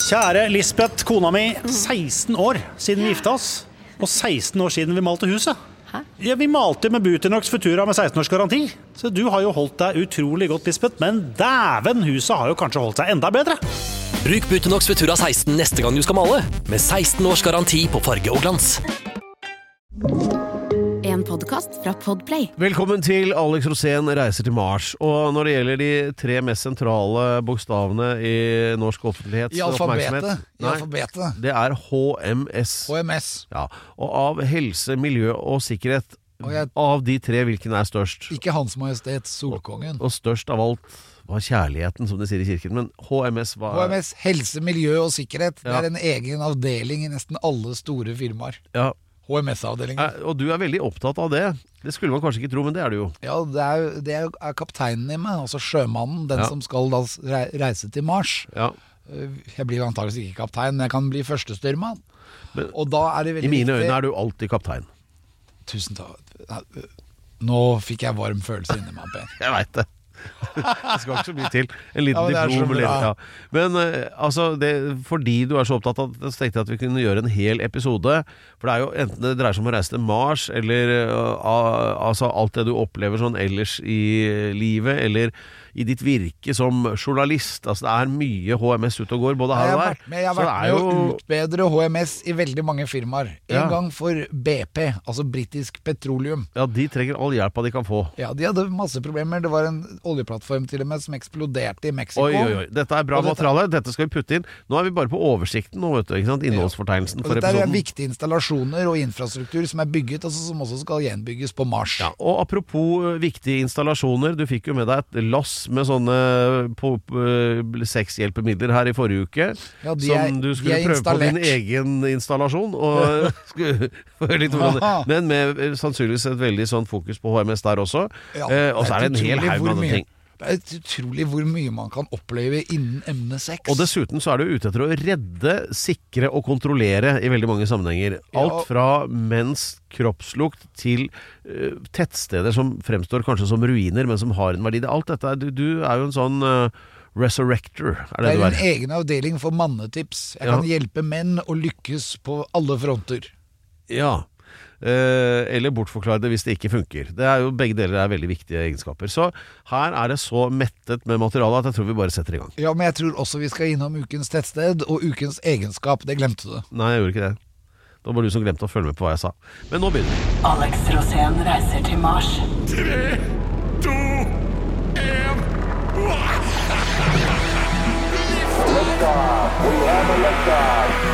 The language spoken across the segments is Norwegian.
Kjære Lisbeth, kona mi, 16 år siden vi gifta oss, og 16 år siden vi malte huset. Hæ? Ja, vi malte med Buteinox Futura med 16 års garanti. Så du har jo holdt deg utrolig godt, Lisbeth, men dæven, huset har jo kanskje holdt seg enda bedre. Bruk Buteinox Futura 16 neste gang du skal male, med 16 års garanti på farge og glans. En podcast fra Podplay. Velkommen til Alex Rosén reiser til Mars. Og når det gjelder de 3 mest sentrale bokstavene i norsk offentlighets I alfabetet. Det er HMS. HMS. Ja, og av helse, miljø og sikkerhet, av de 3, hvilken er størst? Ikke Hans Majestet Solkongen. Og størst av alt var kjærligheten, som de sier i kirken. Men HMS var... HMS, helse, miljø og sikkerhet. Det er en egen avdeling i nesten alle store firmaer. Ja. HMS-avdelingen. Og du er veldig opptatt av det. Det skulle man kanskje ikke tro, men det er du jo. Ja, det er kapteinen i meg, altså sjømannen, den som skal da reise til Mars. Ja. Jeg blir antageligvis ikke kaptein, men jeg kan bli førstestyrmann. Og da er det veldig I mine viktig... øyne er du alltid kaptein. Tusen takk. Nå fikk jeg varm følelse inni meg, Per. Jeg vet det. Det skal ikke så mye til. En liten men diplom eller, Men altså fordi du er så opptatt av det, så tenkte jeg at vi kunne gjøre en hel episode. For det er jo enten det dreier seg om å reise til Mars, eller altså alt det du opplever sånn ellers i livet, eller i ditt virke som journalist. Altså det er mye HMS ute og går, både her og der. Jeg har vært med å utbedre HMS i veldig mange firmaer. En gang for BP, altså Britisk Petroleum. Ja, de trenger all hjelpa de kan få. Ja, de hadde masse problemer. Det var en oljeplattform til og med som eksploderte i Mexico. Oi. Dette er bra materiale. Dette skal vi putte inn. Nå er vi bare på oversikten nå, vet du, ikke sant? Innholdsfortegnelsen for dette episoden. Er viktige installasjoner og infrastruktur som er bygget, altså som også skal gjenbygges på Mars. Ja, og apropos viktige installasjoner, du fikk jo med deg et loss med sånne sexhjelpemidler her i forrige uke, som du skulle prøve på din egen installasjon, og men med sannsynligvis et veldig sånn fokus på HMS der også. Og så er det en hel haug med andre ting. Det er utrolig hvor mye man kan oppleve innen emne sex. Og dessuten så er du ute etter å redde, sikre og kontrollere i veldig mange sammenhenger. Alt fra menns kroppslukt til tettsteder som fremstår kanskje som ruiner, men som har en verdi. Alt dette, du er jo en sånn resurrector. Det er en egen avdeling for mannetips. Jeg kan hjelpe menn å lykkes på alle fronter. Ja. Eller bortforklare det hvis det ikke funker. Det er jo, begge deler er veldig viktige egenskaper. Så her er det så mettet med materiale at jeg tror vi bare setter i gang. Ja, men jeg tror også vi skal innom ukens tettsted og ukens egenskap. Det glemte du. Nei, jeg gjorde ikke det. Det var bare du som glemte å følge med på hva jeg sa. Men nå begynner vi. Alex Rosén reiser til Mars. 3, 2, 1. Liftoff. We have a liftoff.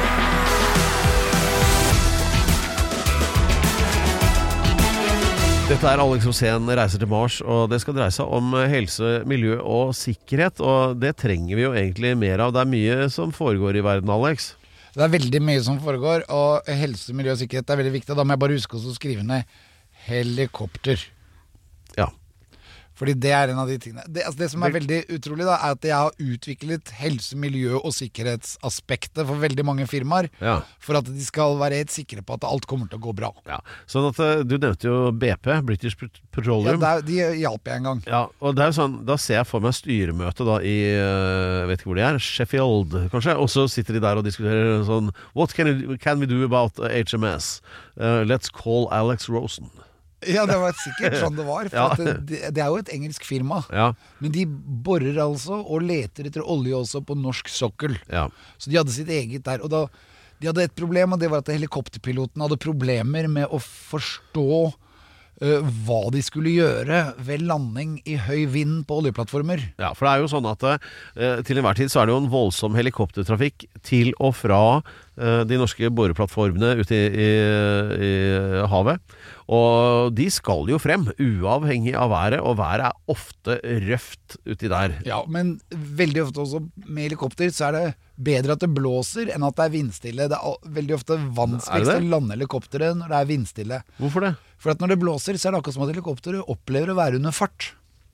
Dette er Alex Rosén reiser til Mars, og det skal dreie seg om helse, miljø og sikkerhet, og det trenger vi jo egentlig mer av. Det er mye som foregår i verden, Alex. Det er veldig mye som foregår, og helse, miljø og sikkerhet er veldig viktig. Da må jeg bare huske å skrive ned helikopter. Ja. Fordi det er en av de tingene. Det som er veldig utrolig da, er at jeg har utviklet helse, miljø og sikkerhetsaspektet for veldig mange firmaer, for at de skal være helt sikre på at alt kommer til å gå bra. Ja, sånn at du nevnte jo BP, British Petroleum. Ja, de hjalp jeg en gang. Ja, og det er jo sånn, da ser jeg for meg styremøte da i, vet ikke hvor de er, Sheffield kanskje, og så sitter de der og diskuterer sånn, what can we do about HMS? Let's call Alex Rosen. Ja, det var sikkert sånn det var. For det er jo et engelsk firma. Ja. Men de borer altså og leter etter olje også på norsk sokkel. Ja. Så de hadde sitt eget der. Og de hadde et problem, og det var at helikopterpiloten hadde problemer med å forstå hva de skulle gjøre ved landing i høy vind på oljeplattformer. Ja, for det er jo sånn at til enhver tid så er det jo en voldsom helikoptertrafikk til og fra de norske boreplattformene ute i havet. Og de skal jo frem, uavhengig av været, og været er ofte røft uti der. Ja, men veldig ofte også med helikopter så er det bedre at det blåser enn at det er vindstille. Det er veldig ofte vanskeligst å lande helikopteret når det er vindstille. Hvorfor det? For at når det blåser så er det akkurat som at helikopteret opplever å være under fart.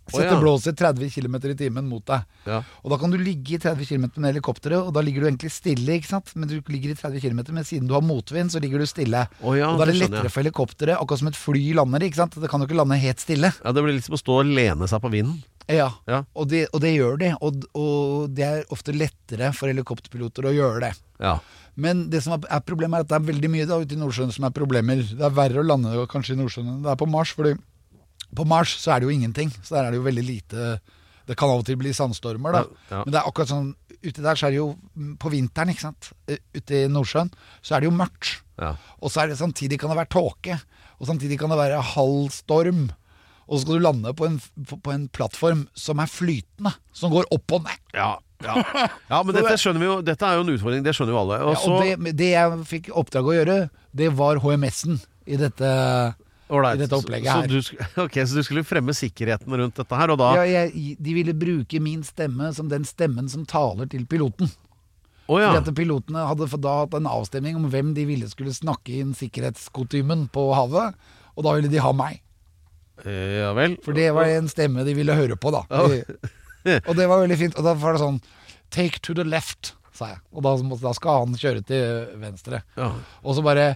Setter blåser 30 km i timen mot deg. Ja. Og da kan du ligge i 30 km med helikopteret, og da ligger du egentlig stille, ikke sant? Men du ligger i 30 km, men siden du har motvind, så ligger du stille. Å ja, og da er det det skjønner lettere jeg. for helikopteret, akkurat som et fly lander, ikke sant? Det kan jo ikke lande helt stille. Ja, det blir litt som å stå og lene seg på vinden. Ja, Ja. og det gjør det, og det er ofte lettere for helikopterpiloter å gjøre det. Ja. Men det som er problemet er at det er veldig mye da ute i Nordsjøen som er problemer. Det er verre å lande kanskje i Nordsjøen enn det er på Mars, fordi på Mars så er det jo ingenting, så der er det jo veldig lite. Det kan av og til bli sandstormer da. Ja. Men det er akkurat sånn, ute der så er det jo på vinteren, ikke sant? Ute i Nordsjøen så er det jo mørkt. Ja. Og så er det samtidig kan det være tåke, og samtidig kan det være halv storm. Og så skal du lande på en plattform som er flytende, som går opp og ned. Ja, men dette skjønner vi jo. Dette er jo en utfordring, det skjønner jo alle. Og så, og det jeg fikk oppdrag å gjøre, det var HMS-en i dette Alright, i dette opplegget her. Så du skulle fremme sikkerheten rundt dette her, og da De ville bruke min stemme som den stemmen som taler til piloten. ja. Fordi at pilotene hadde da hatt en avstemning om hvem de ville skulle snakke inn sikkerhetskostymen på havet, og da ville de ha meg. Ja vel. For det var en stemme de ville høre på da. Og det var veldig fint. Og da var det sånn, take to the left, sa jeg. Og da skal han kjøre til venstre. Ja. Og så bare,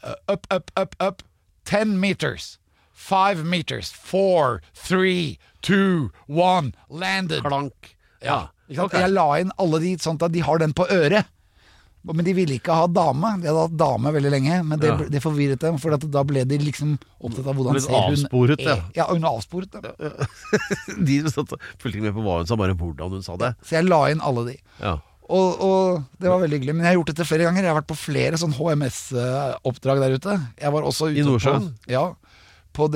up, 10 meters, 5 meters, 4, 3, 2, 1, landed. Klank. Ja, ikke sant? Ok. Jeg la inn alle de sånn at de har den på øret. Men de ville ikke ha dame. De hadde hatt dame veldig lenge, men det forvirret dem, for da ble de liksom opptatt av hvordan Litt ser hun avsporet, ja. Ja, hun er avsporet. Ja. De fulgte ikke med på hva hun sa, bare hvordan hun sa det. Så jeg la inn alle de. Ja. Og det var veldig hyggelig. Men jeg har gjort dette flere ganger. Jeg har vært på flere sånn HMS-oppdrag der ute. Jeg var også ute I Nordsjøen? på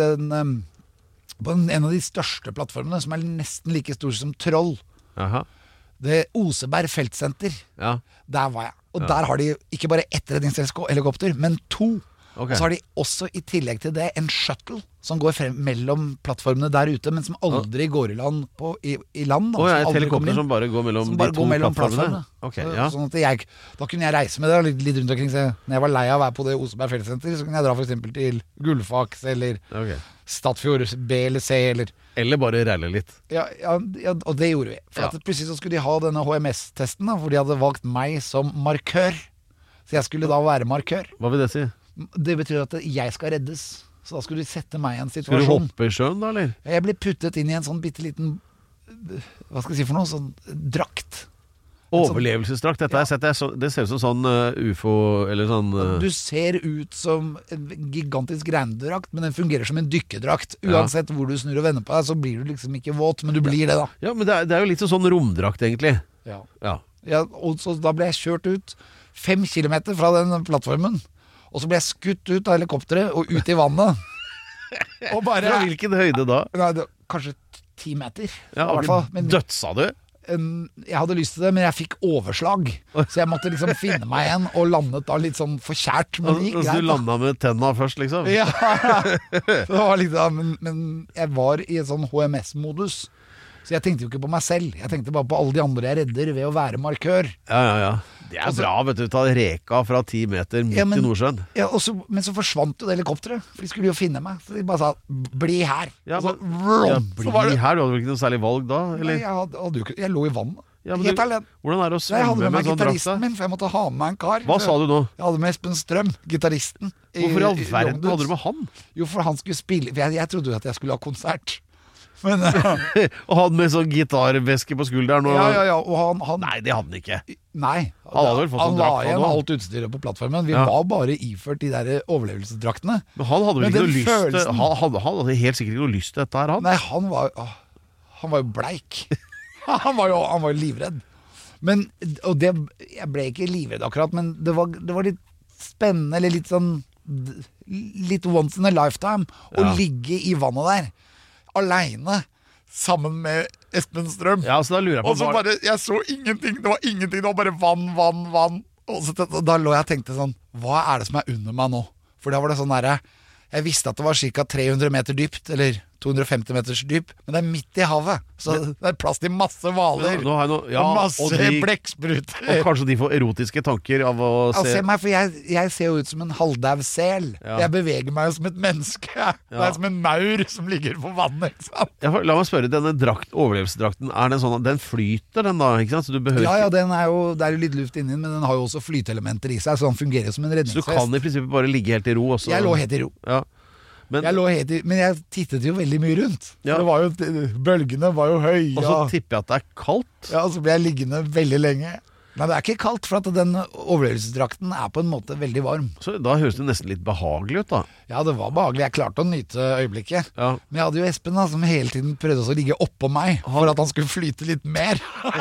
en av de største plattformene, som er nesten like stor som Troll. Aha. Det Oseberg feltsenter. Ja. Der var jeg. Og der har de ikke bare ett redningshelikopter, men 2. Ok. Og så har de også i tillegg til det en shuttle som går frem mellom plattformene der ute, men som aldri går i land i land. Da, Å ja, som et aldri kommer helikopter inn. som bare går mellom Som de bare to går mellom plattformene? plattformene. Ok, ja. Sånn at da kunne jeg reise med det litt rundt omkring. Så når jeg var lei av å være på det Oseberg feltsenter, så kunne jeg dra for eksempel til Gullfaks eller Ok. Statfjord B eller C Eller bare reile litt. ja, og det gjorde vi. For Ja. at plutselig så skulle de ha denne HMS-testen da, hvor de hadde valgt meg som markør. Så jeg skulle da være markør. Hva vil det si? Det betyr at jeg skal reddes. Så da skulle de sette meg i en Skal du situasjon. hoppe i sjøen da, eller? Jeg ble puttet inn i en sånn bitteliten, hva skal jeg si for noe, sånn drakt. Overlevelsesdrakt. Dette har jeg sett, det ser ut som sånn ufo, eller sånn Du ser ut som en gigantisk regndrakt, men den fungerer som en dykkerdrakt. Uansett hvor du snur og vender på deg, så blir du liksom ikke våt, men du blir det da. Ja, men det er jo litt sånn romdrakt, egentlig. Ja. Ja. Og så da ble jeg kjørt ut 5 kilometer fra den plattformen. Og så ble jeg skutt ut av helikopteret og ut i vannet. Og bare Fra hvilken høyde da? Nei, kanskje 10 meter. Ja, i hvert fall. Men dødsa du? jeg hadde lyst til det, men jeg fikk overslag. Så jeg måtte liksom finne meg igjen, og landet da litt sånn forkjært. Men det gikk Altså, greit, du da. landa med tenna først, liksom? Ja, så det var litt da, men jeg var i en sånn HMS-modus. Så jeg tenkte jo ikke på meg selv. Jeg tenkte bare på alle de andre jeg redder ved å være markør. Ja. Det er bra, vet du. Ta reka fra 10 meter midt Ja, men- i Nordsjøen. Ja, men så forsvant jo det helikopteret, for de skulle jo finne meg. Så de bare sa 'bli her'. Ja, Og så, men, så var bli det, her, du hadde vel ikke noe særlig valg da? nei, Eller? jeg lå i vannet. Ja, men Helt du- alene. Hvordan er det å Jeg hadde svømme med med meg sånn drakt? gitaristen min, for jeg måtte ha med meg en kar. Hva sa du nå? Jeg hadde med Espen Strøm, gitaristen. Hvorfor i all verden hadde du med han? Jo, for han skulle spille. For jeg trodde jo at jeg skulle ha konsert. Men Og han med sånn gitarveske på skulderen? Og... ja, og han Nei, det hadde han ikke. Nei, Han hadde vel fått sånn la drakt, han igjen også. alt utstyret på plattformen. Vi Ja. var bare iført de der overlevelsesdraktene. Men han hadde vel Men ikke noe den lyst til følelsen- han hadde helt sikkert ikke noe lyst til dette her, han. Nei, han var jo bleik. han var jo livredd. Men, og det, jeg ble ikke livredd akkurat, men det var litt spennende, eller litt sånn litt once in a lifetime å Ja. ligge i vannet der, alene, sammen med Espen Strøm. Ja, så da lurer jeg på Og så bare, jeg så ingenting, det var ingenting, det var bare vann. Og så, da lå jeg og tenkte sånn, hva er det som er under meg nå? For da var det sånn der, jeg visste at det var ca. 300 meter dypt, eller 250 meters dyp, men det midt i havet. Så det er plass til masse hvaler. Nå har jeg noe, Og masse blekkspruter. Og kanskje de får erotiske tanker av å se Se meg, for jeg ser jo ut som en halvdau sel. Jeg beveger meg jo som et menneske. Det er som en maur som ligger på vannet, ikke sant? La meg spørre, denne overlevelsesdrakten, er den sånn at den flyter den da, ikke sant? Så du behøver Ja, det er jo litt luft inni den, men den har jo også flyteelementer i seg, så den fungerer som en Så du redningsvest. kan i prinsippet bare ligge helt i ro også. Jeg lå helt i ro. Ja. Men jeg tittet jo veldig mye rundt. Ja. Det var jo, bølgene var jo høye. og så tipper jeg at det er kaldt. Ja, og så ble jeg liggende veldig lenge. Nei, det er ikke kaldt, for at den overlevelsesdrakten er på en måte veldig varm. Så da høres det nesten litt behagelig ut da. Ja, det var behagelig. Jeg klarte å nyte øyeblikket. Ja. Men jeg hadde jo Espen da, som hele tiden prøvde å ligge oppå meg, for at han skulle flyte litt mer.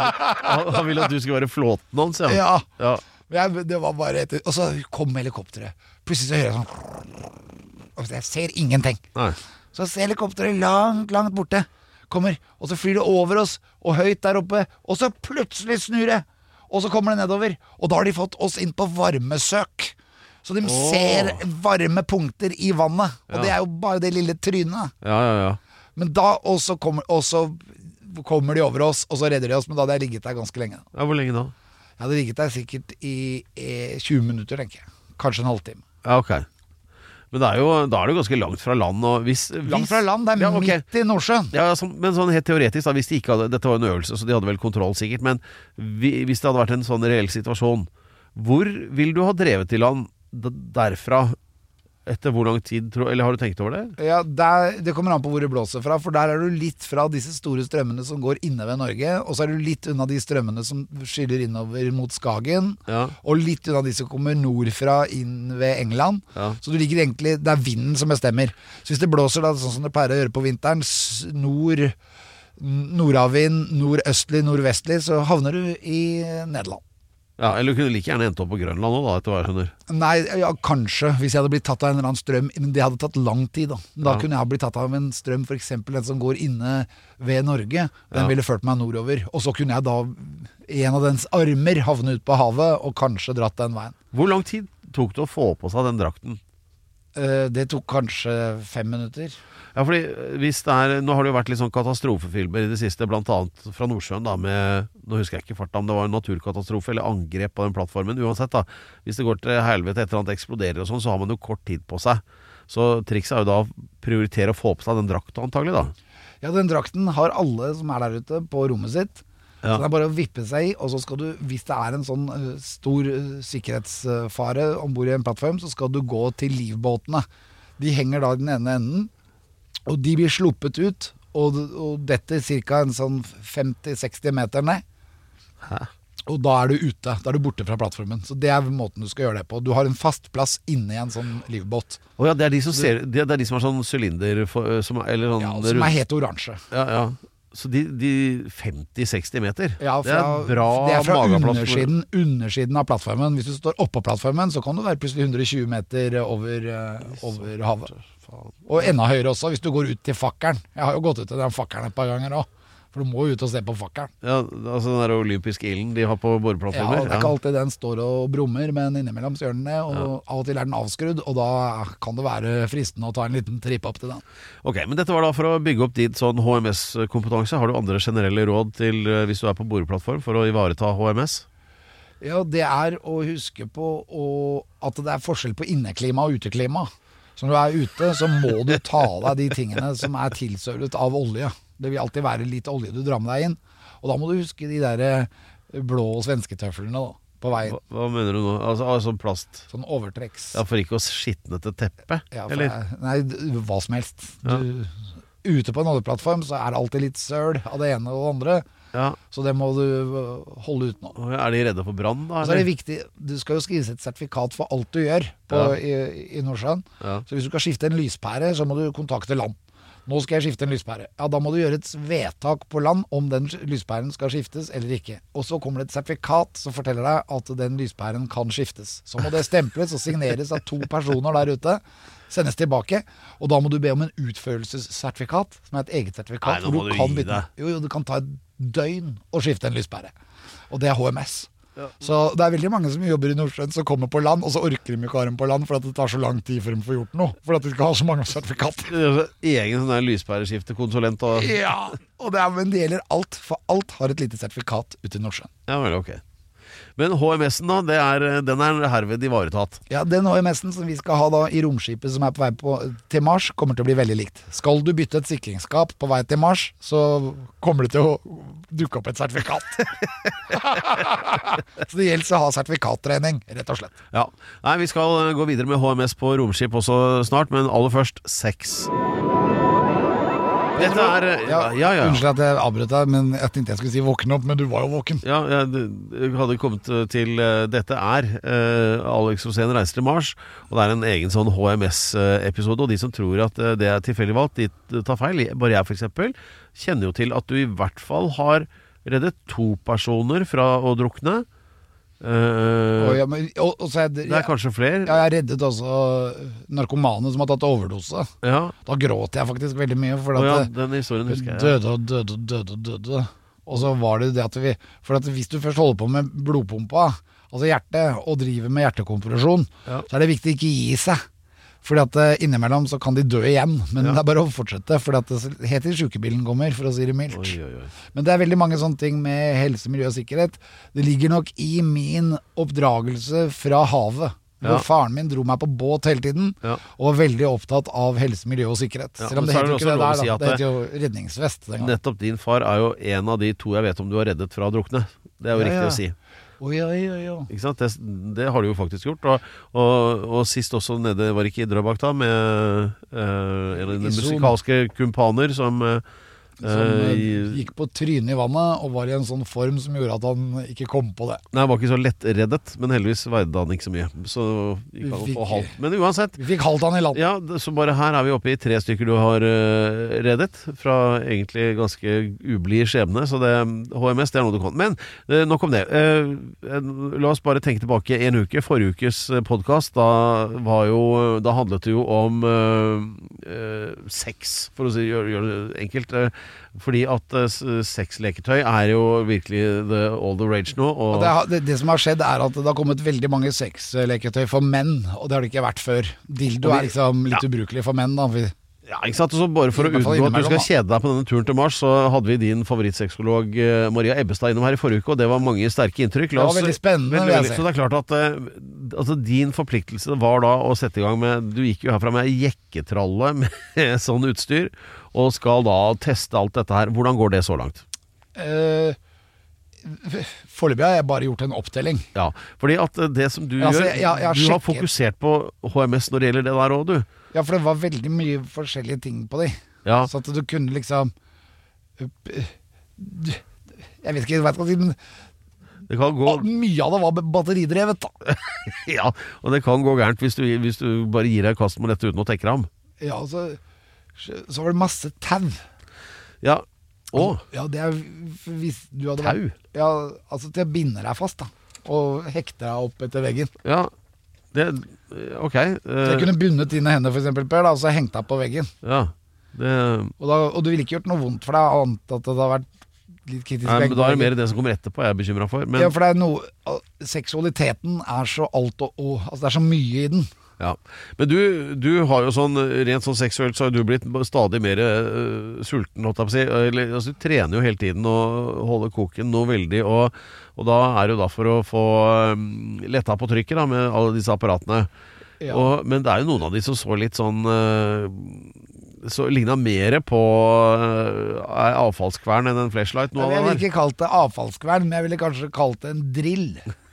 Han ville at du skulle være flåten hans, ja. Ja. Det var bare og så kom helikopteret. Plutselig så hører jeg sånn, og jeg ser ingenting. Nei. Så ser helikopteret langt borte. Kommer, og så flyr det over oss, og høyt der oppe, og så plutselig snur det. Og så kommer det nedover, og da har de fått oss inn på varmesøk. Så de ser varme punkter i vannet, og det er jo bare det lille trynet. Ja. Men da også kommer de over oss, og så redder de oss, men da hadde jeg ligget der ganske lenge. Ja, hvor lenge da? Jeg hadde ligget der sikkert i 20 minutter, tenker jeg. Kanskje en halvtime. Ja, ok. Men da er det jo ganske langt fra land. Og Langt fra land, det er midt i Nordsjøen. Ja, men sånn helt teoretisk da, hvis de ikke hadde, dette var en øvelse, så de hadde vel kontroll sikkert, men hvis det hadde vært en sånn reell situasjon, hvor vil du ha drevet til land derfra? Etter hvor lang tid, eller har du tenkt over det? Ja, det kommer an på hvor det blåser fra, for der er du litt fra disse store strømmene som går inne ved Norge, og så er du litt unna de strømmene som skyller innover mot Skagen, og litt unna de som kommer nordfra inn ved England. Så du ligger egentlig, det er vinden som bestemmer. Så hvis det blåser da, sånn som det pleier å gjøre på vinteren, nordavvind, nordøstlig, nordvestlig, så havner du i Nederland. Ja, eller du kunne like gjerne endt opp på Grønland nå da, etter hva jeg skjønner. Nei, ja, kanskje, hvis jeg hadde blitt tatt av en eller annen strøm, men det hadde tatt lang tid da. Da kunne jeg ha blitt tatt av en strøm, for eksempel den som går inne ved Norge, den ville ført meg nordover, og så kunne jeg da, en av dens armer, havne ut på havet, og kanskje dratt den veien. Hvor lang tid tok det å få på seg den drakten? Det tok kanskje 5 minutter. Ja, fordi nå har det jo vært litt sånn katastrofefilmer i det siste, blant annet fra Nordsjøen da, nå husker jeg ikke farta om det var en naturkatastrofe eller angrep på den plattformen, uansett da, hvis det går til helvete et eller annet eksploderer og sånn, så har man jo kort tid på seg, så trikset er jo da å prioritere å få på seg den drakten antagelig da. Ja, den drakten har alle som er der ute på rommet sitt. Så det er bare å vippe seg i, og så skal du, hvis det er en sånn stor sikkerhetsfare ombord i en plattform, så skal du gå til livbåtene. De henger da i den ene enden, og de blir sluppet ut, og detter cirka en sånn 50-60 meter ned. Hæ? Og da er du ute, da er du borte fra plattformen. Så det er måten du skal gjøre det på. Du har en fast plass inne i en sånn livbåt. Åja, det er de som har sånn cylinder, som er helt oransje. Ja. Så de 50-60 meter, ja, det er bra magaplass. Det er fra undersiden av plattformen. Hvis du står oppå plattformen, så kan du være plutselig 120 meter over havet. Og enda høyere også, hvis du går ut til fakkeren. Jeg har jo gått ut til den fakkeren et par ganger også. For du må jo ut og se på fakkeren. Ja, altså den der olympiske ilden de har på boreplattformer. Ja, det er ikke alltid den står og brummer, men innimellom så gjør den det, og av og til er den avskrudd, og da kan det være fristende å ta en liten tripp opp til den. Ok, men dette var da for å bygge opp din sånn HMS-kompetanse. Har du andre generelle råd til hvis du er på boreplattform for å ivareta HMS? Ja, det er å huske på at det er forskjell på inneklima og uteklima. Så når du er ute, så må du ta av deg de tingene som er tilsølet av olje. Det vil alltid være litt olje du drar med deg inn. Og da må du huske de der blå svensketøflene da, på veien. Hva mener du nå? Altså plast? Sånn overtrekks. Ja, for ikke å skitne til teppet? Ja, eller? Nei, hva som helst. Ute på en oljeplattform så er det alltid litt søl av det ene og det andre. Ja. Så det må du holde ut nå. Er de redde for brann da? Så er det viktig, du skal jo skrive et sertifikat for alt du gjør i Nordsjøen. Ja. Så hvis du skal skifte en lyspære, så må du kontakte land. Nå skal jeg skifte en lyspære. Ja, da må du gjøre et vedtak på land om den lyspæren skal skiftes eller ikke. Og så kommer det et sertifikat som forteller deg at den lyspæren kan skiftes. Så må det stemples og signeres av 2 personer der ute, sendes tilbake, og da må du be om en utførelsessertifikat, som er et eget sertifikat. Nei, nå må du gi deg. Jo, det kan ta et døgn å skifte en lyspære. Og det er HMS. Så det er veldig mange som jobber i Nordsjøen som kommer på land, og så orker de ikke ha dem på land, for at det tar så lang tid før de får gjort noe. For at de skal ha så mange sertifikater. Egen sånn der lyspæreskiftekonsulent og... Ja, men det gjelder alt, for alt har et lite sertifikat ute i Nordsjøen. Ja, vel, ok. Men HMS-en da, den er herved ivaretatt. Ja, den HMS-en som vi skal ha da i romskipet som er på vei til Mars, kommer til å bli veldig likt. Skal du bytte et sikringsskap på vei til Mars, så kommer det til å dukke opp et sertifikat. Så det gjelder å ha sertifikattrening, rett og slett. Ja, nei, vi skal gå videre med HMS på romskip også snart, men aller først sex. Dette er... Ja. Unnskyld at jeg avbrøt deg, men jeg tenkte jeg skulle si våkne opp, men du var jo våken. Ja, jeg hadde kommet til dette Alex Rosén reiser til Mars, og det er en egen sånn HMS-episode, og de som tror at det er tilfeldig valgt, de tar feil. Bare jeg for eksempel kjenner jo til at du i hvert fall har reddet 2 personer fra å drukne. Det er kanskje flere. Ja, jeg har reddet også narkomane som har tatt overdose. Ja. Da gråter jeg faktisk veldig mye, for at den historien husker jeg. Døde. Og så var det at for at hvis du først holder på med blodpumpa, altså hjertet, og driver med hjertekompresjon, så er det viktig å ikke gi seg. Fordi at innimellom så kan de dø igjen, men det er bare å fortsette, fordi at det heter sykebilen kommer, for å si det mildt. Men det er veldig mange sånne ting med helse, miljø og sikkerhet. Det ligger nok i min oppdragelse fra havet, hvor faren min dro meg på båt hele tiden, og var veldig opptatt av helse, miljø og sikkerhet. Selv om det heter jo ikke det der, da. Det heter jo redningsvest. Nettopp din far er jo en av de 2 jeg vet om du har reddet fra å drukne. Det er jo riktig å si. Ja. Ikke sant? Det har du jo faktisk gjort. Og sist også nede, var ikke i Drøbak da, med en av de musikalske kumpaner som gikk på trynet i vannet og var i en sånn form som gjorde at han ikke kom på det. Nei, han var ikke så lettreddet, men heldigvis veide han ikke så mye. Så gikk han på halvt. Men uansett. Vi fikk halvt han i land. Ja, så bare her er vi oppe i 3 stykker du har reddet fra egentlig ganske ublid skjebne, så det HMS, det er noe du kan. Men nok om det. La oss bare tenke tilbake en uke. Forrige ukes podcast, da handlet det jo om sex, for å si, gjøre det enkelt. Fordi at sexleketøy er jo virkelig all the rage nå. Og det som har skjedd er at det har kommet veldig mange sexleketøy for menn, og det har det ikke vært før. Dildo er liksom litt ubrukelig for menn da. Ja, ikke sant? Og så bare for å unngå at du skal kjede deg på denne turen til Mars, så hadde vi din favorittsexolog Maria Ebbestad innom her i forrige uke, og det var mange sterke inntrykk. Det var veldig spennende, vil jeg si. Så det er klart at altså, din forpliktelse var da å sette i gang med, du gikk jo herfra med jekketralle med sånn utstyr, og skal da teste alt dette her. Hvordan går det så langt? Foreløpig har jeg bare gjort en opptelling. Ja, fordi at det som du gjør, du har fokusert på HMS når det gjelder det der også, du. Ja, for det var veldig mye forskjellige ting på de. Ja. Så at du kunne liksom jeg vet ikke hva jeg skal si, men det kan gå... mye av det var batteridrevet da. Ja, og det kan gå gærent hvis du bare gir deg kast med dette uten å tenke deg om. Ja, så var det masse tau. Ja, ja, det er hvis du hadde tau? Ja, altså til å binde deg fast da, og hekte deg opp etter veggen. Ja, ok. Så jeg kunne bundet dine hender for eksempel, Per, da, og så hengt deg på veggen. Ja, og du ville ikke gjort noe vondt for deg, annet at det hadde vært litt kritisk. Nei, men da er det mer det som kommer etterpå jeg er bekymret for. Men... Ja, for det er noe, seksualiteten er så alt altså det er så mye i den. Ja, men du har jo sånn, rent sånn seksuelt så har du blitt stadig mer sulten, holdt jeg på å si. Altså, du trener jo hele tiden og holder koken noe veldig, og da er det jo da for å få letta på trykket da, med alle disse apparatene. Ja. Men det er jo noen av de som så litt sånn så lignet mer på avfallskvern enn en flashlight. Jeg ville ikke kalt det avfallskvern, men jeg ville kanskje kalt det en drill.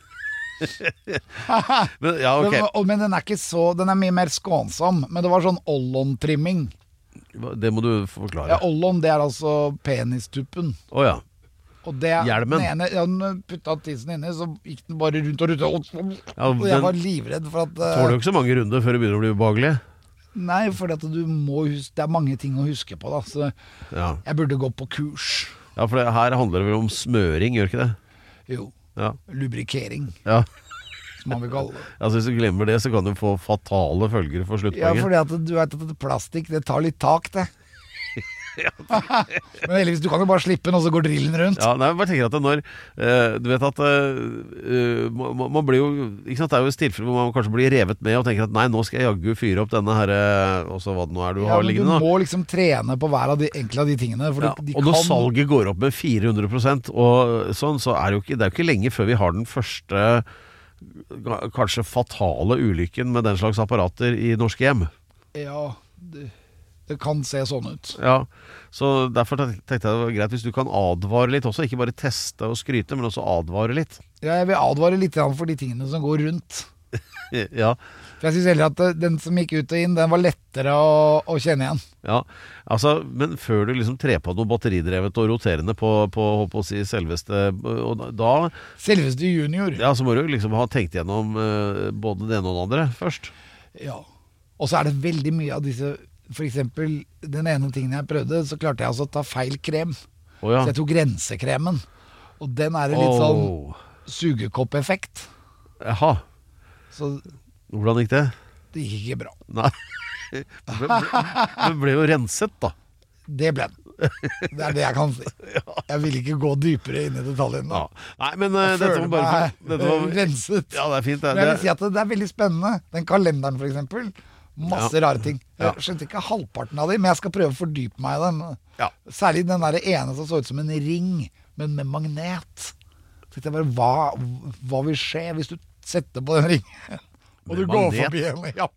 Men, ja, okay. Men den er ikke så, den er mye mer skånsom. Men det var sånn ollon-trimming. Det må du forklare. Ja, ollon, det er altså penistuppen. Ja. Og det, hjelmen. Den ene, den puttet tissen inni, så gikk den bare rundt og rundt. Og jeg var livredd for at tåler jo ikke så mange runder før det begynner å bli ubehagelig. Nei, for at du må det er mange ting å huske på da. Så jeg burde gå på kurs. Ja, for her handler det vel om smøring, gjør ikke det? Jo. Ja. Lubrikering, som man vil kalle det. Altså, hvis du glemmer det, så kan du få fatale følger for sluttpoenget. Ja, fordi at du vet at plastikk, det tar litt tak, det. Men heldigvis, du kan jo bare slippe den, og så går drillen rundt. Ja, nei, jeg bare tenker at når du vet at man blir jo, ikke sant, det er jo et tilfelle hvor man kanskje blir revet med og tenker at nei, nå skal jeg jaggu fyre opp denne her, og så hva det nå er du har liggende. Du må liksom trene på hver av de enkle av de tingene. Og når salget går opp med 400% og sånn, så er det jo ikke lenge før vi har den første kanskje fatale ulykken med den slags apparater i norske hjem. Ja, det kan se sånn ut. Ja, så derfor tenkte jeg det var greit hvis du kan advare litt også, ikke bare teste og skryte, men også advare litt. Ja, jeg vil advare litt for de tingene som går rundt. Ja. For jeg synes heller at den som gikk ut og inn, den var lettere å kjenne igjen. Ja, altså, men før du liksom trer på noe batteridrevet og roterende på håper å si selveste, og da... Selveste junior. Ja, så må du liksom ha tenkt gjennom både det ene og det andre først. Ja, og så er det veldig mye av disse, for eksempel den ene tingen jeg prøvde, så klarte jeg altså å ta feil krem. Ja. Så jeg tok rensekremen, og den er en litt sånn sugekopp-effekt. Jaha. Så hvordan gikk det? det gikk ikke bra. Nei. Det ble jo renset da. Det ble den. Det er det jeg kan si. Jeg vil ikke gå dypere inn i detaljene. Ja. Nei, men dette var bare dette var renset. Ja, det er fint. Men jeg vil si at det er veldig spennende. Den kalenderen for eksempel. Masse rare ting. Jeg skjønte ikke halvparten av dem, men jeg skal prøve å fordype meg i den. Ja. Særlig den der ene som så ut som en ring, men med magnet. Så jeg bare, hva vil skje hvis du setter på den ringen? Og du går forbi en. Ja.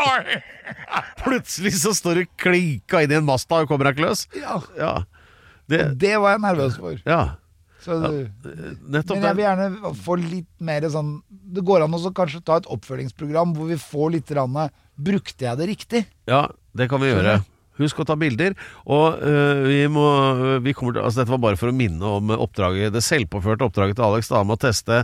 Plutselig så står du klinka inn i en Mazda og kommer deg løs. Ja. Det var jeg nervøs for. Ja. Så, nettopp. Men jeg vil gjerne få litt mer sånn. Det går an å kanskje ta et oppfølgingsprogram hvor vi får litt brukte jeg det riktig? Ja, det kan vi gjøre. Husk å ta bilder. Og vi kommer til, altså dette var bare for å minne om oppdraget, det selvpåførte oppdraget til Alex da, med å teste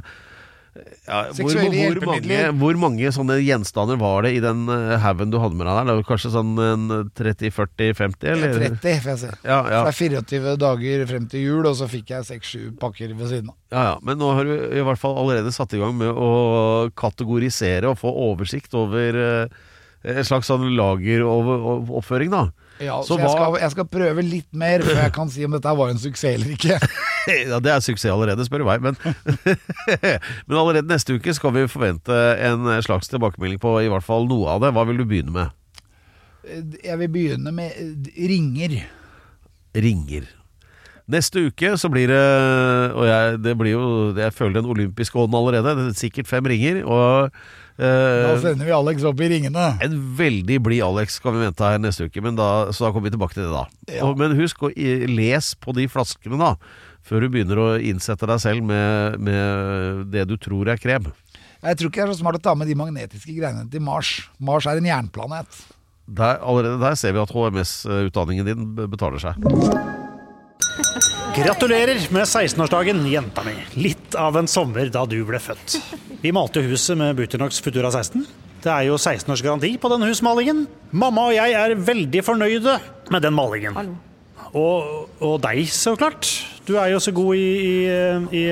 hvor mange sånne gjenstander var det i den haven du hadde med deg der? Det var kanskje sånn 30, 40, 50? Eller? 30, får jeg si. Ja. Det er 24 dager frem til jul, og så fikk jeg 6-7 pakker ved siden av. Ja, men nå har du i hvert fall allerede satt i gang med å kategorisere og få oversikt over en slags sånn lageroppføring da. Ja, så jeg skal prøve litt mer før jeg kan si om dette var en suksess eller ikke. Ja, det er suksess allerede, spør du meg. Men allerede neste uke skal vi forvente en slags tilbakemelding på i hvert fall noe av det. Hva vil du begynne med? Jeg vil begynne med ringer. Ringer. Neste uke så blir det, og jeg føler den olympiske ånden allerede, det er sikkert 5 ringer, og da sender vi Alex opp i ringene. En veldig blid Alex skal vi vente her neste uke, så da kommer vi tilbake til det da. Ja. Men husk å les på de flaskene da, før du begynner å innsette deg selv med det du tror er krem. Jeg tror ikke det er så smart å ta med de magnetiske greiene til Mars. Mars er en jernplanet. Allerede der ser vi at HMS-utdanningen din betaler seg. Gratulerer med 16-årsdagen, jenta mi. Litt av en sommer da du ble født. Vi malte huset med Buternox Futura 16. Det er jo 16 års garanti på denne husmalingen. Mamma og jeg er veldig fornøyde med den malingen. Hallo. Og deg, så klart. Du er jo så god i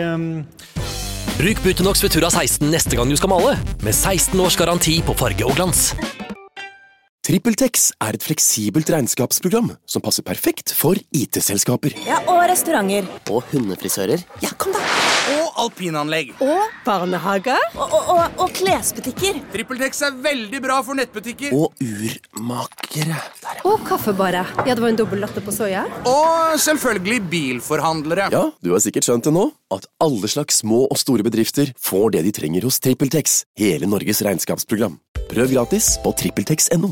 Bruk Buternox Futura 16 neste gang du skal male, med 16 års garanti på farge og glans. TrippelTex er et fleksibelt regnskapsprogram som passer perfekt for IT-selskaper. Ja, og restauranter. Og hundefrisører. Ja, kom da. Og alpinanlegg. Og barnehager. Og klesbutikker. TrippelTex er veldig bra for nettbutikker. Og urmakere. Og kaffebarer. Ja, det var en dobbelt latte på soya. Og selvfølgelig bilforhandlere. Ja, du har sikkert skjønt det nå, at alle slags små og store bedrifter får det de trenger hos TrippelTex. Hele Norges regnskapsprogram. Prøv gratis på trippeltex.no.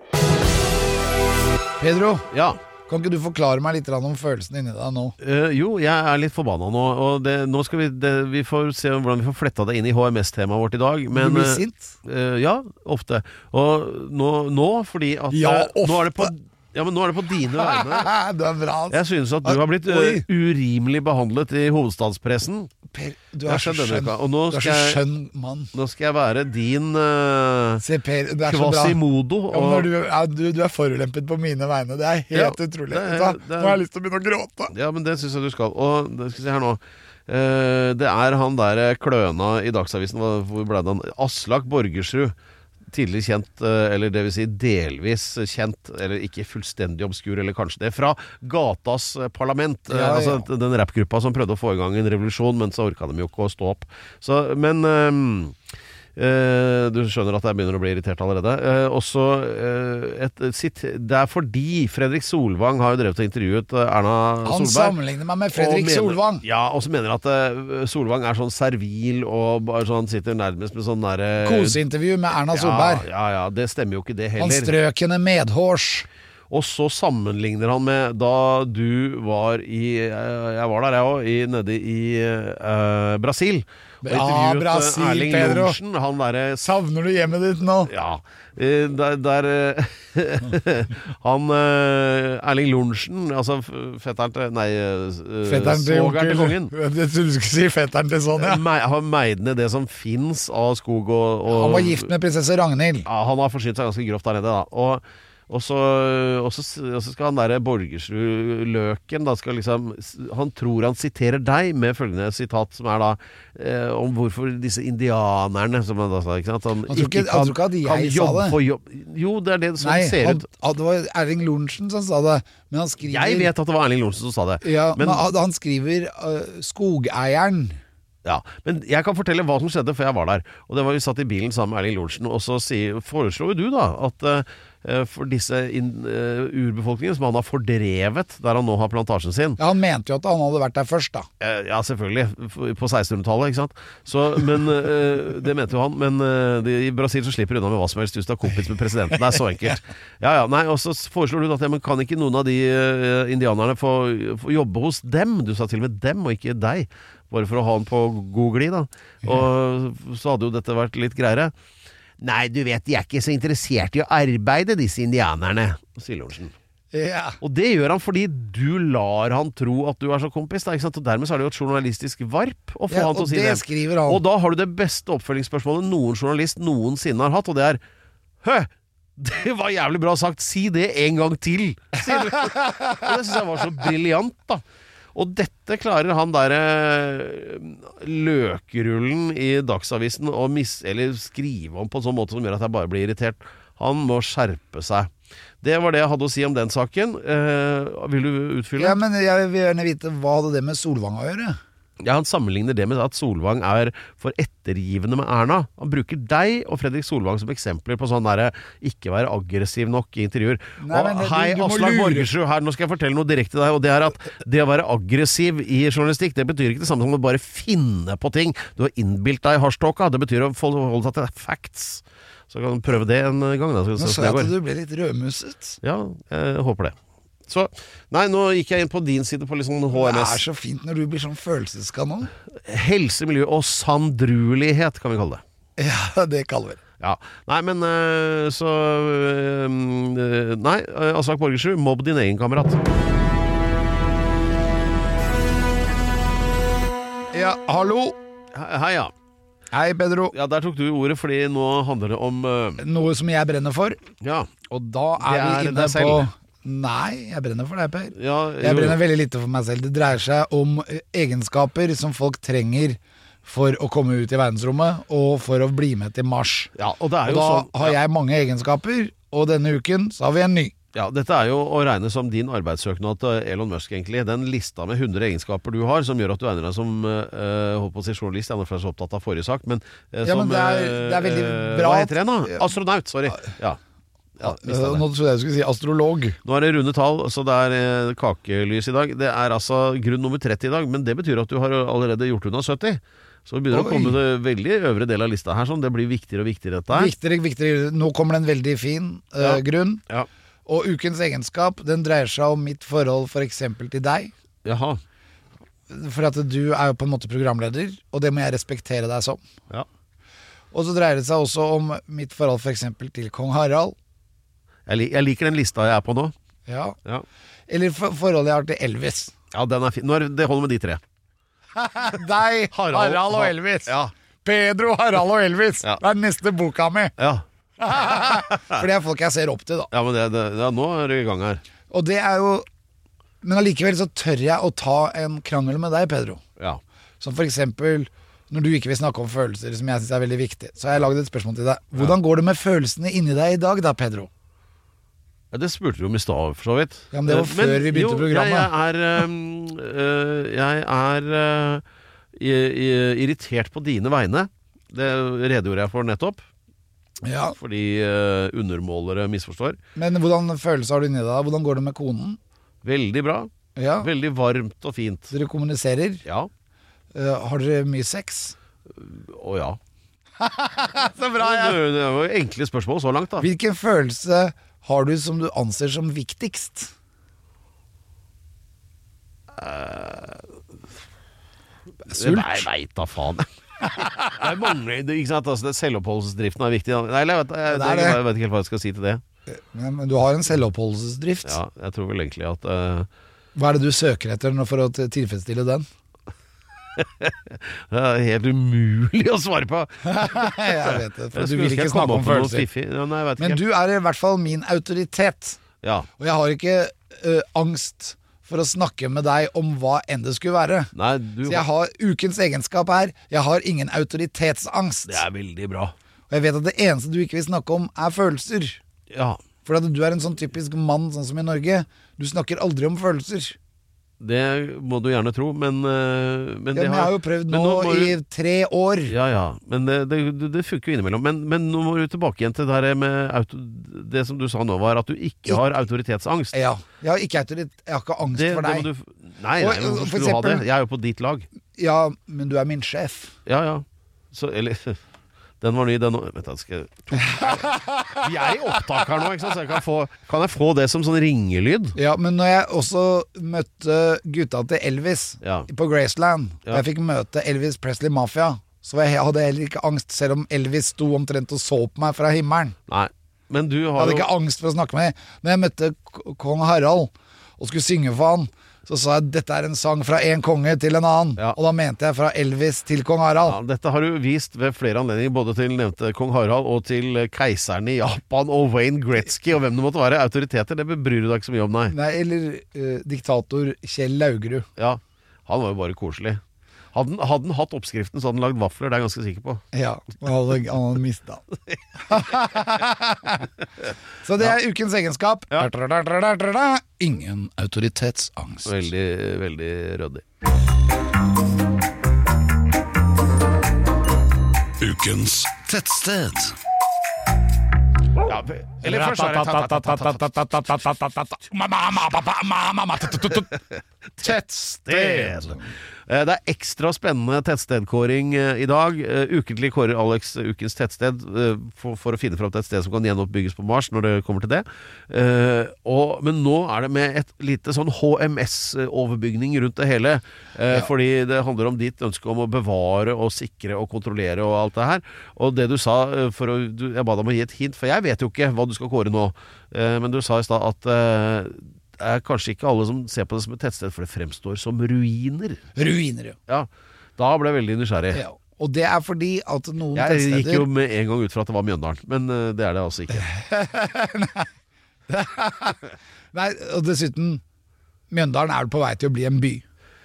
Pedro, ja. Kan ikke du forklare meg litt om følelsen inni deg nå? Jo, jeg er litt forbanna nå, og nå skal vi får se hvordan vi får fletta det inn i HMS-temaet vårt i dag. Men, du blir sint? Ja, ofte. Og nå fordi at ja, ofte. Nå er det på dine vegne. Du er bra. Jeg synes at du har blitt urimelig behandlet i hovedstadspressen. Per, du er så skjønn. Du er så skjønn mann. Nå skal jeg være din Se, Per, du er Quasimodo. Så bra. Du er forulempet på mine vegne. Det er helt utrolig. Nå har jeg lyst til å begynne å gråte. Ja, men det synes jeg du skal. Og det skal jeg si her nå. Det er han der kløna i Dagsavisen, hvor ble det han? Aslak Borgersrud. tidligere kjent, eller det vil si delvis kjent, eller ikke fullstendig obskur, eller kanskje det, fra Gatas Parlament. Altså den rappgruppa som prøvde å få i gang en revolusjon, men så orket de jo ikke å stå opp. Så, men du skjønner at jeg begynner å bli irritert allerede. Også det fordi Fredrik Solvang har jo drevet og intervjuet Erna Solberg. Han sammenligner meg med Fredrik Solvang. Ja, og så mener at Solvang er sånn servil og bare sånn sitter nærmest med sånn der koseintervju med Erna Solberg. Ja, det stemmer jo ikke det heller. Han strøk henne medhårs. Og så sammenligner han med da du var jeg var der jeg også, nede i Brasil. Ja, Brasil, Erling Pedro. Lorentzen, han savner du hjemmet ditt nå? Ja, han Erling Lorentzen, altså fetteren til kongen. Jeg trodde du skulle si fetteren til sånn, ja. Han meidne det som finnes av skog og han var gift med prinsesse Ragnhild. Ja, han har forsynt seg ganske grovt der nede da, og så skal han der Borgersrud-løken da skal liksom, han tror han siterer deg med følgende sitat som da om hvorfor disse indianerne som han da sa, ikke sant? Han tror ikke at jeg sa det. Jo, det det som ser ut. Det var Erling Lorentzen som sa det, men han skriver... Jeg vet at det var Erling Lorentzen som sa det. Ja, men han skriver skogeieren. Ja, men jeg kan fortelle hva som skjedde, for jeg var der. Og det var vi satt i bilen sammen med Erling Lorentzen, og så foreslår jo du da at for disse urbefolkningen som han har fordrevet der han nå har plantasjen sin. Ja, han mente jo at han hadde vært der først da. Ja, selvfølgelig, på 1600-tallet, ikke sant? Så, men det mente jo han, men i Brasil så slipper unna med hva som helst hvis du har kompis med presidenten. Det så enkelt. Nei, og så foreslår du at men kan ikke noen av de indianerne få jobbe hos dem? Du sa til og med dem, og ikke deg. Bare for å ha den på god glid da. Og så hadde jo dette vært litt greiere. Nei, du vet, de ikke så interessert i å arbeide, disse indianerne, sier Lorentzen. Ja. Og det gjør han fordi du lar han tro at du så kompis, da, ikke sant? Og dermed så det jo et journalistisk varp å få han til å si det. Skriver han. Og da har du det beste oppfølgingsspørsmålet noen journalist noensinne har hatt, og det det var jævlig bra sagt, si det en gang til, sier du. Og det synes jeg var så brilliant da. Og dette klarer han der løkerullen i Dagsavisen å eller skrive om på en sånn måte som gjør at jeg bare blir irritert. Han må skjerpe seg. Det var det jeg hadde å si om den saken. Vil du utfylle? Ja, men jeg vil gjerne vite hva hadde det med Solvang å gjøre? Ja, han sammenligner det med at Solvang for ettergivende med Erna. Han bruker deg og Fredrik Solvang som eksempler på sånn der ikke være aggressiv nok i intervjuer. Hei, Aslak Borgersrud, nå skal jeg fortelle noe direkte til deg, og det at det å være aggressiv i journalistikk, det betyr ikke det samme som å bare finne på ting. Du har innbilt deg hashtåka, det betyr å holde seg til facts. Så kan du prøve det en gang. Nå så jeg at du ble litt rødmuset. Ja, jeg håper det. Så, nei, nå gikk jeg inn på din side på litt sånn HMS. Det så fint når du blir sånn følelseskanal. Helse, miljø og sandruelighet kan vi kalle det. Ja, det kaller vi det. Ja, nei, men så nei, Aslak Borgersrud, mobb din egen kamerat. Ja, hallo. Hei, ja. Hei, Pedro. Ja, der tok du ordet, fordi nå handler det om noe som jeg brenner for. Ja. Og da vi inne på... Nei, jeg brenner for deg, Per. Ja, jeg brenner veldig lite for meg selv. Det dreier seg om egenskaper som folk trenger for å komme ut i verdensrommet og for å bli med til Mars. Ja, og da sånn, har jeg mange egenskaper, og denne uken så har vi en ny. Ja, dette jo å regne som din arbeidssøknad til Elon Musk egentlig. Den lista med 100 egenskaper du har, som gjør at du egner deg som journalist. Jeg er så opptatt av forrige sak, men som men det er veldig bra. Hva heter det nå? Astronaut, sorry. Ja. Nå trodde jeg skulle si astrolog. Nå det runde tall, så det kakelys i dag. Det altså grunn nummer 30 i dag, men det betyr at du har allerede gjort unna 70. Så vi begynner å komme til veldig øvre del av lista her, sånn. Det blir viktigere og viktigere dette her. Viktigere. Nå kommer det en veldig fin grunn. Ja. Og ukens egenskap, den dreier seg om mitt forhold for eksempel til deg. Jaha. For at du jo på en måte programleder, og det må jeg respektere deg som. Ja. Og så dreier det seg også om mitt forhold for eksempel til Kong Harald. Jeg liker den lista jeg på nå. Ja. Eller forholdet jeg har til Elvis. Ja, den fin. Det holder med de tre. Deg, Harald og Elvis. Ja. Pedro, Harald og Elvis. Ja. Det neste boka mi. Ja. For det folk jeg ser opp til da. Ja, men nå det i gang her. Og det jo... Men allikevel så tør jeg å ta en krangel med deg, Pedro. Ja. Som for eksempel når du ikke vil snakke om følelser, som jeg synes er veldig viktig, så har jeg laget et spørsmål til deg. Hvordan går det med følelsene inni deg i dag da, Pedro? Ja, det spurte du om i stad, for så vidt. Ja, men det var før vi begynte programmet. Jeg er irritert på dine vegne. Det redegjorde jeg for nettopp. Ja. Fordi undermålere misforstår. Men hvordan følelser har du inni deg? Hvordan går det med konen? Veldig bra. Ja. Veldig varmt og fint. Dere kommuniserer? Ja. Har dere mye sex? Å ja. Så bra, ja. Det var enkle spørsmål så langt da. Hvilken følelse har du som du anser som viktigst? Sult? Jeg vet da faen. Det er mange, ikke sant? Altså, selvoppholdelsesdriften er viktig. Nei, jeg vet ikke helt hva jeg skal si til det. Men du har en selvoppholdelsesdrift. Ja, jeg tror vel egentlig at Hva er det du søker etter for å tilfredsstille den? Det er helt umulig å svare på. Jeg vet det, for du vil ikke snakke om følelser. Men du er i hvert fall min autoritet. Ja. Og jeg har ikke angst for å snakke med deg om hva enn det skulle være. Nei, Så jeg har ukens egenskap her. Jeg har ingen autoritetsangst. Det er veldig bra. Og jeg vet at det eneste du ikke vil snakke om er følelser. Ja. For at du er en sånn typisk mann, sånn som i Norge. Du snakker aldri om følelser. Det må du gjerne tro, men jeg har jo prøvd nå i 3 år. Ja, men det funker jo innimellom. Men nå må du tilbake igjen til det her med det som du sa nå, var at du ikke har autoritetsangst. Ja, jeg har ikke angst for deg. Nei, men hvorfor skulle du ha det? Jeg er jo på ditt lag. Ja, men du er min sjef. Ja. Så, eller... Den var ny, den også. Vent, vi er i opptak her nå, ikke sant? Så kan jeg få det som sånn ringelyd? Ja, men når jeg også møtte gutta til Elvis på Graceland, og jeg fikk møte Elvis Presley Mafia, så hadde jeg heller ikke angst, selv om Elvis sto omtrent og så på meg fra himmelen. Nei, men du har jeg hadde ikke angst for å snakke med deg. Når jeg møtte kong Harald og skulle synge for han, så sa jeg dette er en sang fra en konge til en annen. Og da mente jeg fra Elvis til kong Harald. Ja, dette har du vist ved flere anledninger, både til nevnte kong Harald og til keiseren i Japan og Wayne Gretzky og hvem det måtte være. Autoriteter, det bryr du deg ikke så mye om, nei. Nei, eller diktator Kjell Laugerud. Ja, han var jo bare koselig. Hadde han hatt oppskriften så hadde han lagd vafler, det er jeg ganske sikker på. Ja, han hadde mistet. Så det er ukens egenskap. Ingen autoritetsangst. Veldig, veldig røddig. Ukens tettsted. Ja, eller tettsted. Det er ekstra spennende tettstedkåring i dag. Ukentlig kårer Alex ukens tettsted for å finne fram til et sted som kan gjenoppbygges på Mars når det kommer til det. Men nå er det med et lite sånn HMS-overbygning rundt det hele. Fordi det handler om ditt ønske om å bevare og sikre og kontrollere og alt det her. Og det du sa, jeg ba deg om å gi et hint, for jeg vet jo ikke hva du skal kåre nå. Men du sa i sted at det er kanskje ikke alle som ser på det som et tettsted, for det fremstår som ruiner. Ruiner, ja. Da ble jeg veldig nysgjerrig. Ja, og det er fordi at noen tettsteder... Jeg gikk jo med en gang ut fra at det var Mjøndalen, men det er det altså ikke. Nei, og dessuten, Mjøndalen er på vei til å bli en by.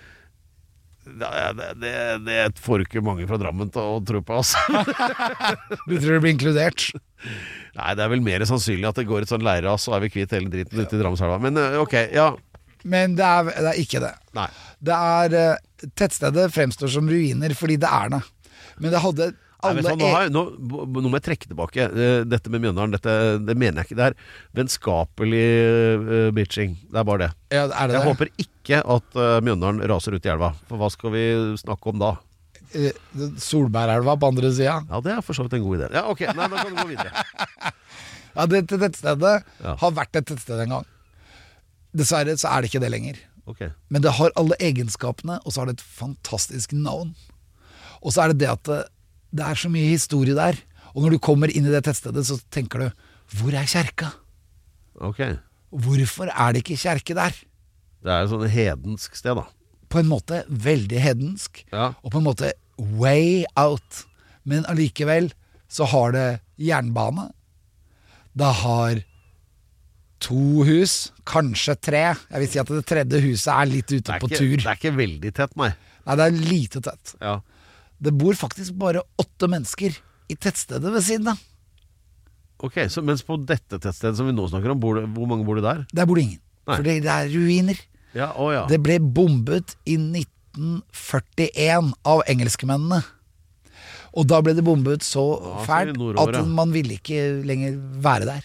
Det får ikke mange fra Drammen til å tro på, altså. Du tror det blir inkludert? Nei, det er vel mer sannsynlig at det går et sånn leiras, så er vi kvitt hele dritten ute i Drammenselva. Men ok, ja. Men det er ikke det. Nei. Det er tettstedet fremstår som ruiner fordi det er det. Men det hadde nå må jeg trekke tilbake dette med Mjøndalen. Det mener jeg ikke. Det er vennskapelig bitching. Det er bare det. Ja, er det jeg håper ikke at Mjøndalen raser ut i elva. For hva skal vi snakke om da? Solbærelva på andre siden. Ja, det er for så vidt en god idé. Ja, ok, nei, da kan du gå videre. Ja, dette tettstedet har vært et tettsted en gang. Dessverre så er det ikke det lenger. Okay. Men det har alle egenskapene, og så har det et fantastisk navn. Og så er det at det er så mye historie der. Og når du kommer inn i det tettstedet, så tenker du, hvor er kjerka? Ok. Hvorfor er det ikke kjerke der? Det er et sånn hedensk sted da. På en måte veldig hedensk, og på en måte way out. Men allikevel så har det jernbane. Det har 2 hus, kanskje 3. Jeg vil si at det 3. huset er litt ute på tur. Det er ikke veldig tett, nei. Nei, det er lite tett. Ja. Det bor faktisk bare 8 mennesker i tettstedet ved siden av. Ok, så mens på dette tettstedet som vi nå snakker om, hvor mange bor det der? Der bor det ingen, Nei. for det er ruiner. Ja, Det ble bombet i 1941 av engelskmennene. Og da ble det bombet så fælt at man ville ikke lenger være der.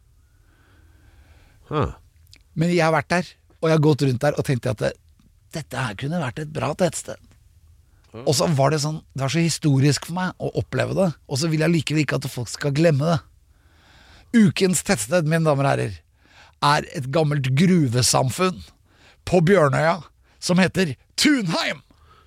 Men jeg har vært der, og jeg har gått rundt der og tenkt at dette her kunne vært et bra tettsted. Og så var det sånn, det var så historisk for meg å oppleve det, og så vil jeg likevel ikke at folk skal glemme det. Ukens tettsted, mine damer og herrer, er et gammelt gruvesamfunn på Bjørnøya som heter Tunheim.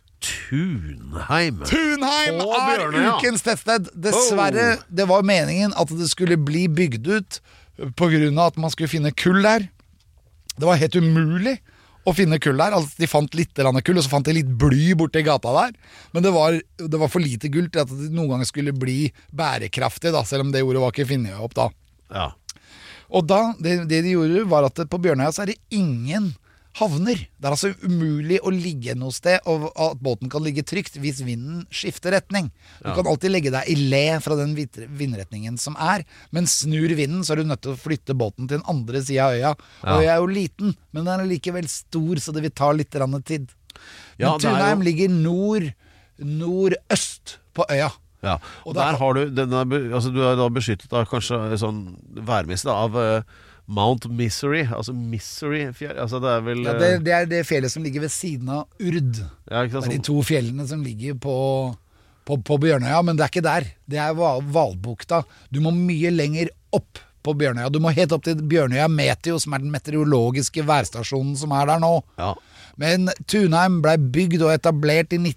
Tunheim er ukens tettsted. Dessverre, det var meningen at det skulle bli bygd ut på grunn av at man skulle finne kull der. Det var helt umulig å finne kull der. Altså, de fant litt kull, og så fant de litt bly borte i gata der. Men det var for lite gull til at det noen ganger skulle bli bærekraftig, da, selv om det ordet var ikke finnet opp da. Ja. Og da, det de gjorde var at på Bjørnøya så er det ingen havner. Det er altså umulig å ligge noe sted, og at båten kan ligge trygt hvis vinden skifter retning. Du kan alltid legge deg i le fra den vindretningen som er, men snur vinden, så er du nødt til å flytte båten til den andre siden av øya. Og øya er jo liten, men den er likevel stor, så det vil ta litt tid. Men Tunheim ligger nordøst på øya. Ja, og der har du, du er da beskyttet av kanskje sånn værmessig av Mount Misery, altså Misery-fjell, altså det er vel... Ja, det er det fjellet som ligger ved siden av Urd. Ja, ikke sant? Det er de 2 fjellene som ligger på Bjørnøya, men det er ikke der. Det er Hvalbukta. Du må mye lenger opp på Bjørnøya. Du må helt opp til Bjørnøya Meteo, som er den meteorologiske værstasjonen som er der nå. Ja. Men Tunheim ble bygd og etablert i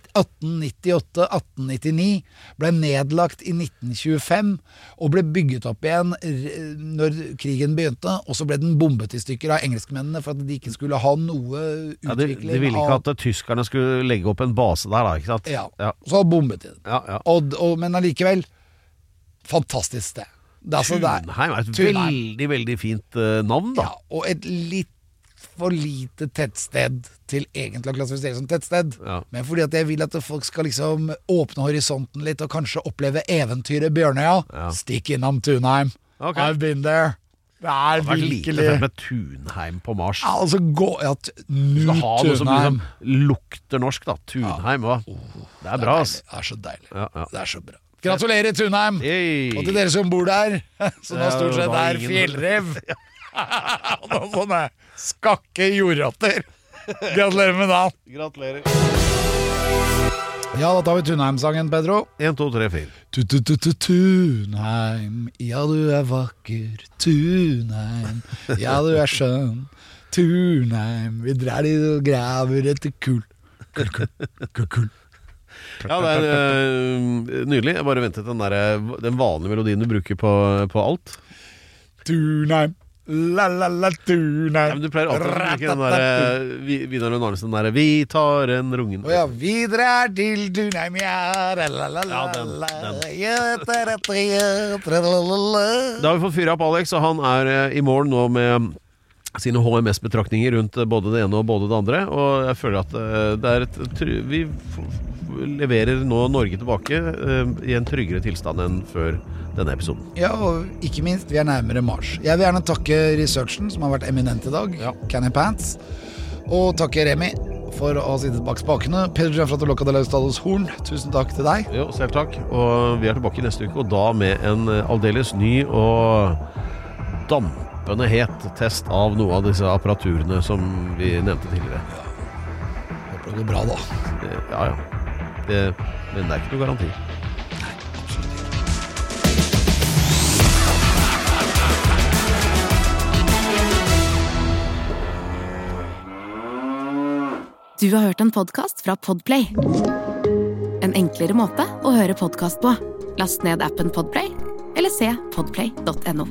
1898-1899, ble nedlagt i 1925 og ble bygget opp igjen når krigen begynte, og så ble den bombet i stykker av engelskmennene for at de ikke skulle ha noe utvikling. De ville ikke at tyskerne skulle legge opp en base der da, ikke sant? Ja, så bombet de den. Men allikevel, fantastisk sted. Tunheim er et veldig, veldig fint navn da. Ja, og et litt for lite tettsted til egentlig å klassifisere som tettsted, men fordi at jeg vil at folk skal liksom åpne horisonten litt og kanskje oppleve eventyret Bjørnøya. Stikk innom Tunheim. I've been there. Det er virkelig lite med Tunheim på Mars. Altså gå ha noe som liksom lukter norsk da. Tunheim, det er bra, ass. Det er så deilig. Det er så bra. Gratulerer Tunheim, og til dere som bor der, så nå stort sett er fjellrev. Og noen sånne skakke jordrotter. Gratulerer med dagen. Gratulerer. Ja, da tar vi Tunheim-sangen, Pedro. 1, 2, 3, 4. Tunheim, ja du er vakker. Tunheim, ja du er skjønn. Tunheim, vi drar dit og graver etter kull. Kull. Ja, det er nydelig. Jeg bare ventet den vanlige melodien du bruker på alt. Tunheim, la Tunheim. Ja, men du pleier alltid å bruke den der Vidar Lund Arnesen, den der Vi tar en rungen. Ja, vi drar til Tunheim, ja, den. Da har vi fått fyret opp Alex, og han er i morgen nå med sine HMS-betraktninger rundt både det ene og både det andre, og jeg føler at det er vi leverer nå Norge tilbake i en tryggere tilstand enn før denne episoden. Ja, og ikke minst, vi er nærmere Mars. Jeg vil gjerne takke researchen som har vært eminent i dag, Canny Pants, og takke Remi for å ha sittet bak spakene. Pedro Gianfranto Locca de la Estados Horn, tusen takk til deg. Jo, selv takk, og vi er tilbake neste uke, og da med en aldeles ny og dampende het test av noe av disse apparaturene som vi nevnte tidligere. Håper det går bra da. Ja. Men det er ikke noe garanti. Nei, absolutt ikke. Du har hørt en podcast fra Podplay. En enklere måte å høre podcast på. Last ned appen Podplay, eller se podplay.no.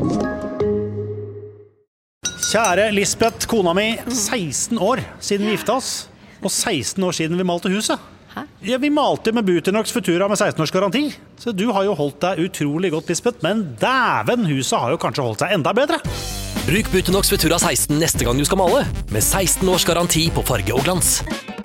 Kjære Lisbeth, kona mi, 16 år siden vi gifta oss, og 16 år siden vi malte huset. Ja, vi malte med Butonox Futura med 16 års garanti, så du har jo holdt deg utrolig godt, Lisbeth, men dæven, huset har jo kanskje holdt seg enda bedre. Bruk Butonox Futura 16 neste gang du skal male, med 16 års garanti på farge og glans.